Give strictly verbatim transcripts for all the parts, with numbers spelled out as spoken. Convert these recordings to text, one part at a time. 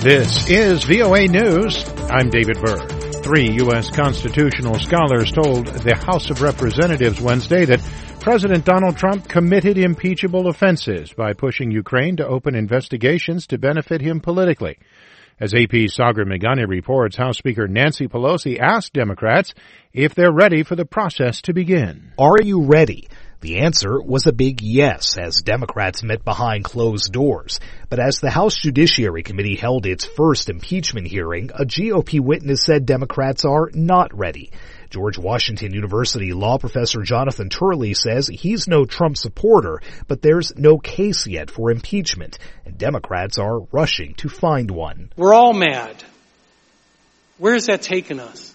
This is V O A News. I'm David Byrd. Three U S constitutional scholars told the House of Representatives Wednesday that President Donald Trump committed impeachable offenses by pushing Ukraine to open investigations to benefit him politically. As A P's Sagar Meghani reports, House Speaker Nancy Pelosi asked Democrats if they're ready for the process to begin. Are you ready? The answer was a big yes as Democrats met behind closed doors. But as the House Judiciary Committee held its first impeachment hearing, a G O P witness said Democrats are not ready. George Washington University law professor Jonathan Turley says he's no Trump supporter, but there's no case yet for impeachment, and Democrats are rushing to find one. We're all mad. Where has that taken us?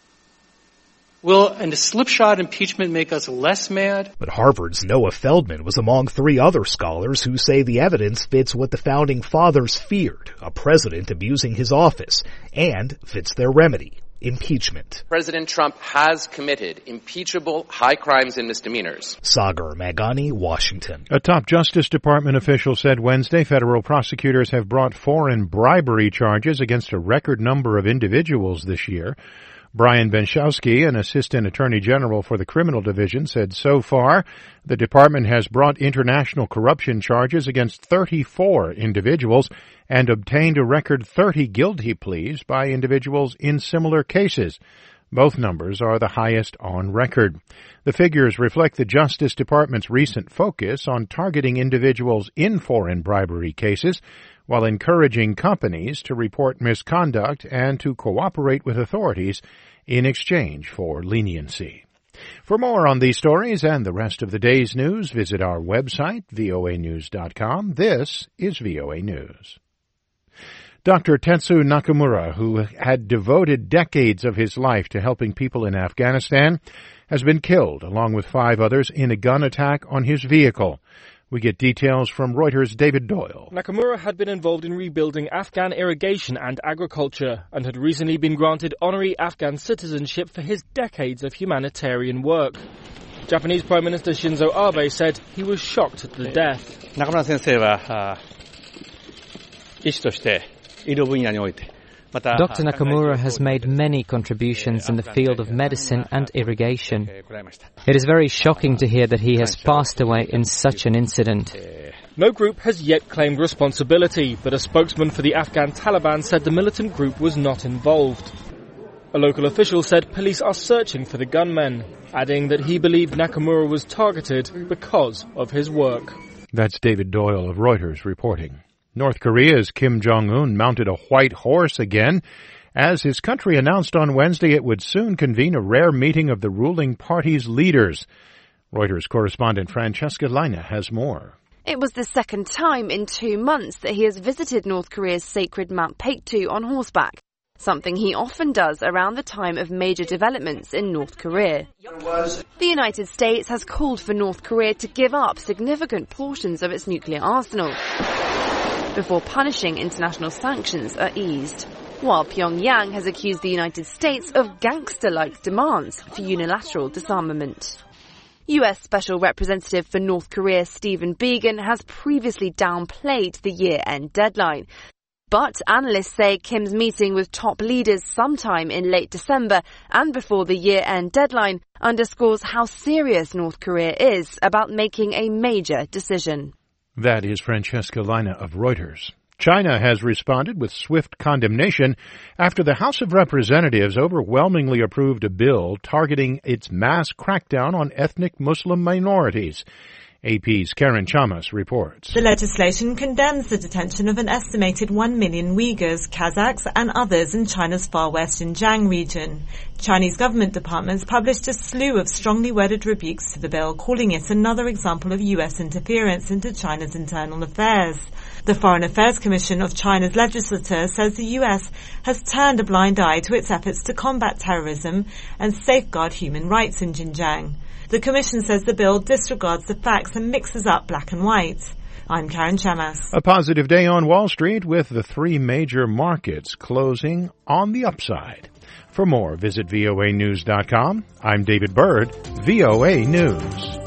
Will a slipshod impeachment make us less mad? But Harvard's Noah Feldman was among three other scholars who say the evidence fits what the Founding Fathers feared, a president abusing his office, and fits their remedy, impeachment. President Trump has committed impeachable high crimes and misdemeanors. Sagar Meghani, Washington. A top Justice Department official said Wednesday federal prosecutors have brought foreign bribery charges against a record number of individuals this year. Brian Benchowski, an assistant attorney general for the criminal division, said so far the department has brought international corruption charges against thirty-four individuals and obtained a record thirty guilty pleas by individuals in similar cases. Both numbers are the highest on record. The figures reflect the Justice Department's recent focus on targeting individuals in foreign bribery cases while encouraging companies to report misconduct and to cooperate with authorities in exchange for leniency. For more on these stories and the rest of the day's news, visit our website, V O A news dot com. This is V O A News. Doctor Tetsu Nakamura, who had devoted decades of his life to helping people in Afghanistan, has been killed, along with five others, in a gun attack on his vehicle. We get details from Reuters' David Doyle. Nakamura had been involved in rebuilding Afghan irrigation and agriculture and had recently been granted honorary Afghan citizenship for his decades of humanitarian work. Japanese Prime Minister Shinzo Abe said he was shocked at the death. Doctor Nakamura has made many contributions in the field of medicine and irrigation. It is very shocking to hear that he has passed away in such an incident. No group has yet claimed responsibility, but a spokesman for the Afghan Taliban said the militant group was not involved. A local official said police are searching for the gunmen, adding that he believed Nakamura was targeted because of his work. That's David Doyle of Reuters reporting. North Korea's Kim Jong-un mounted a white horse again as his country announced on Wednesday it would soon convene a rare meeting of the ruling party's leaders. Reuters correspondent Francesca Leina has more. It was the second time in two months that he has visited North Korea's sacred Mount Paektu on horseback, something he often does around the time of major developments in North Korea. The United States has called for North Korea to give up significant portions of its nuclear arsenal before punishing international sanctions are eased, while Pyongyang has accused the United States of gangster-like demands for unilateral disarmament. U S Special Representative for North Korea Stephen Biegun has previously downplayed the year-end deadline, but analysts say Kim's meeting with top leaders sometime in late December and before the year-end deadline underscores how serious North Korea is about making a major decision. That is Francesca Leina of Reuters. China has responded with swift condemnation after the House of Representatives overwhelmingly approved a bill targeting its mass crackdown on ethnic Muslim minorities. A P's Karen Chamas reports. The legislation condemns the detention of an estimated one million Uyghurs, Kazakhs and others in China's far west Xinjiang region. Chinese government departments published a slew of strongly worded rebukes to the bill, calling it another example of U S interference into China's internal affairs. The Foreign Affairs Commission of China's legislature says the U S has turned a blind eye to its efforts to combat terrorism and safeguard human rights in Xinjiang. The Commission says the bill disregards the facts and mixes up black and white. I'm Karen Chamas. A positive day on Wall Street with the three major markets closing on the upside. For more, visit V O A news dot com. I'm David Byrd, V O A News.